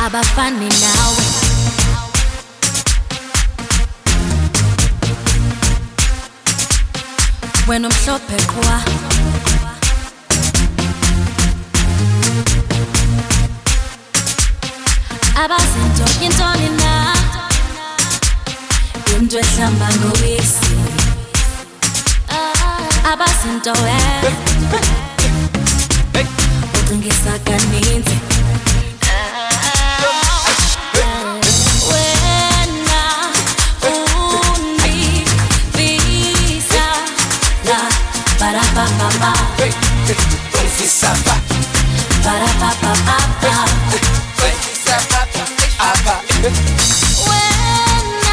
abafani nawe. Wena umhlophe kwa abazinto yintoni na into ehlamba ngowisi abazinto ucingisa kaninzi wena undivisa la para pa pa pa undivisa pa para pa pa pa pa undivisa pa pa pa wena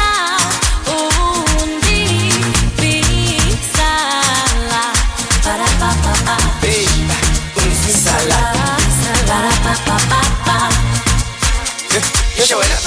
undivisa la para pa pa pa undivisa la para pa pa pa pa show it up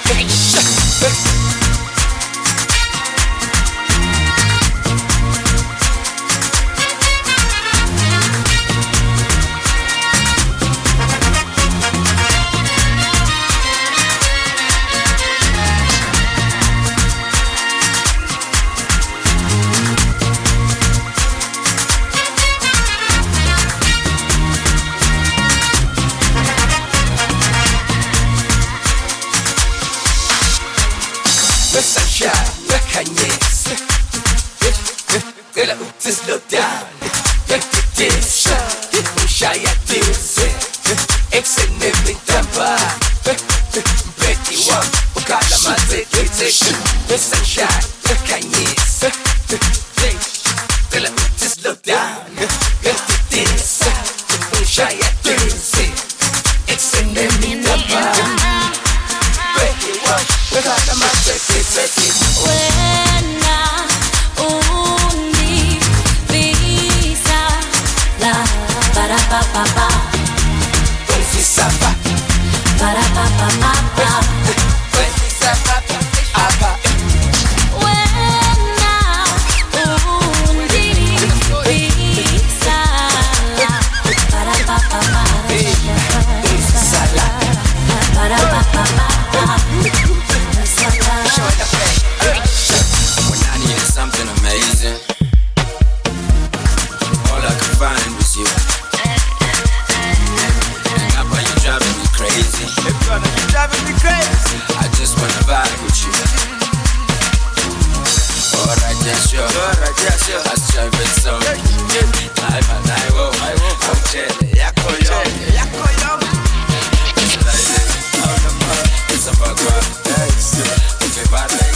slow down, this shy at this, excelente tamba, Betty one, ukala mate, the sunshine, the kindness, slow down, this shy at this, excelente tamba, Betty one, ukala mate, para pa pa pa undivisa pa para pa pa pa pa undivisa pa pa pa wena undivisa para pa pa pa undivisa para pa pa pa when I needed something amazing, all I could find was you. Driving me crazy. You're driving me crazy. I just wanna vibe with you. Alright, yeah, sure. Let's drive it so. Live and I will. I'm chilling. Yako yo. It's a bug rock. It's a bad leg.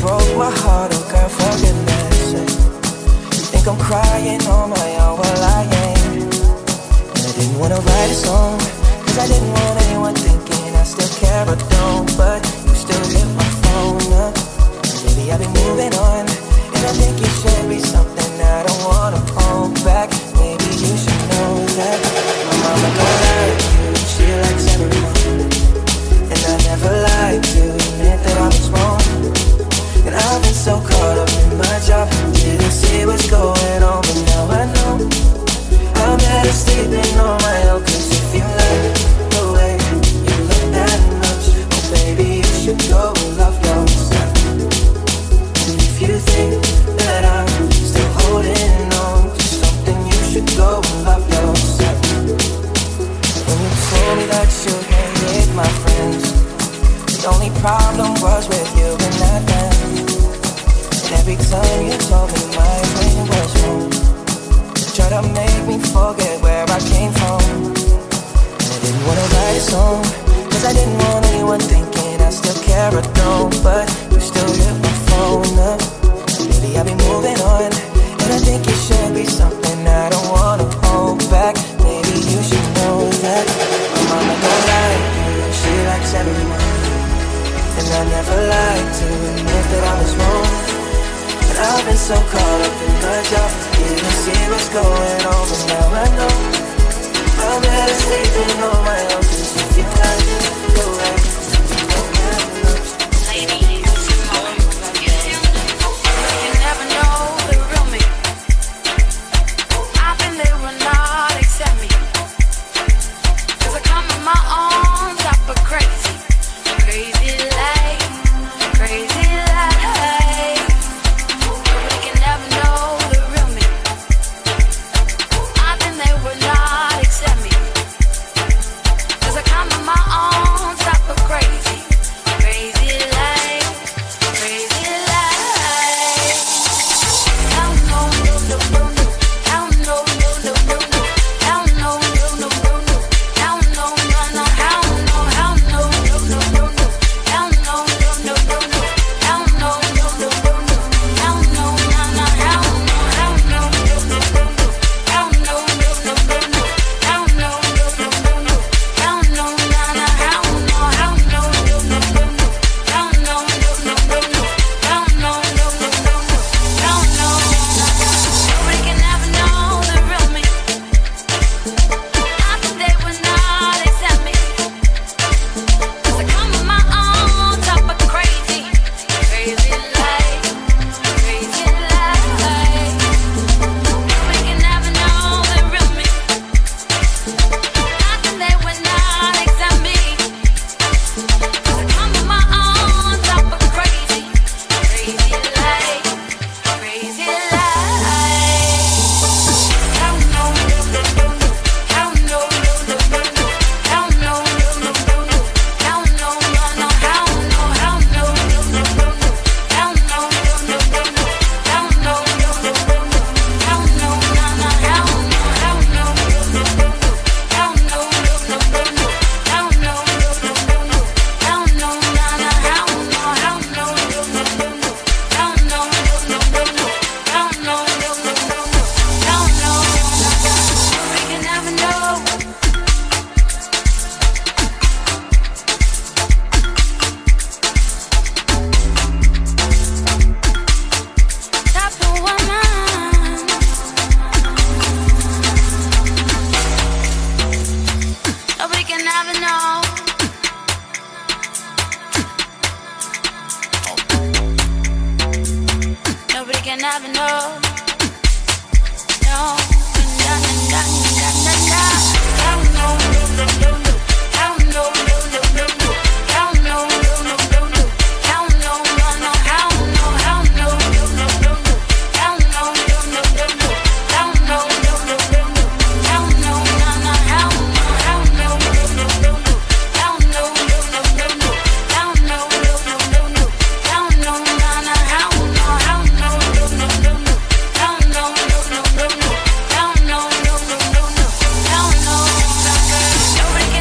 broke my heart, oh girl, for goodness sake. You think I'm crying on my own, well I ain't. And I didn't wanna write a song, cause I didn't want anyone thinking I still care or don't. But you still hit my phone up. Maybe I've been moving on, and I think it should be something I don't wanna hold back. Maybe you should know that my mama don't like you, she likes everyone. And I never lied to admit that I was wrong. And I've been so caught up in my job, didn't see what's going on. But now I know I'm better sleeping on my own. Cause if you like the way you look that much, oh baby, you should go and love yourself. And if you think that I'm still holding on to something, you should go and love yourself. When you told me that you hated my friends, the only problem was with you and not them. And every time you told me my brain was wrong, try to make me forget where I came from. And I didn't wanna write a song, cause I didn't want anyone thinking I still care or don't. But you still hit my phone up. Maybe I've been moving on, and I think it should be something I don't wanna hold back. Maybe you should know that my mama don't like you, she likes everyone. And I never lied to admit that I was wrong. And I've been so caught up in my job, didn't see what's going on. But now I know I'm better sleeping on my own. Cause if you like the way you have enough. You never know the real me. I think they will not accept me, cause I come in my own type of crazy. Crazy life, crazy life. Nobody can never know the real me. I think they would not accept me, cause I come in my own type of crazy. Crazy life, crazy life. Hell no, no, no, no, no. Hell no, no, no, no, no. Hell no, no, no, no, no. Hell no, no, no. Hell no, hell no, no, no, no, no. Hell no, no, no, no, no. Hell no, no, no, no, no. Hell no, no, no. Hell no, hell no, no, no, no, no. Hell no, no, no, no, no. Hell no, no, no, no, no. Hell no, no, no. Hell no, hell no, no, no, no, no. Hell no, no, no, no, no. Hell no, no, no, no, no. Hell no. Nobody can ever know the real me. I think they would not accept me, cause I come with my own type of crazy. Crazy life, crazy life. Nobody can ever know the real me. I think they would not accept me, cause I come with my own type of crazy. Crazy life, crazy life. Hell no, no, no, no, no. Hell no, no, no, no, no. Hell no, no, no, no, no. Hell no, no, no. Hell no, hell no, no, no, no, no. Hell no, no, no, no, no. Hell no, no, no, no, no. Hell no, no, no. Hell no, hell no, no, no, no, no. Hell no, no, no, no, no. Hell no, no, no, no, no. Hell no, no, no. Hell no, hell no, no, no, no, no. Hell no, no, no, no, no. Hell no, no, no, no, no. Hell no. Nobody can ever know. Top of one mind. Nobody can ever know. Nobody can ever know. No, na na na na na na. Hell no, no, no, no, no. Hell no, no, no, no, no. Hell no, no, no, no, no. Hell no, no, no. Hell no, hell no, no, no, no, no. Hell no, no, no, no, no. Hell no, no, no, no, no. Hell no, no, no. Hell no, hell no, no, no, no, no. Hell no, no, no, no, no. Hell no, no, no, no, no. Hell no, no, no. Hell no, hell no, no, no, no, no. Hell no, no, no, no, no. Hell no, no, no, no, no. Hell no. Nobody can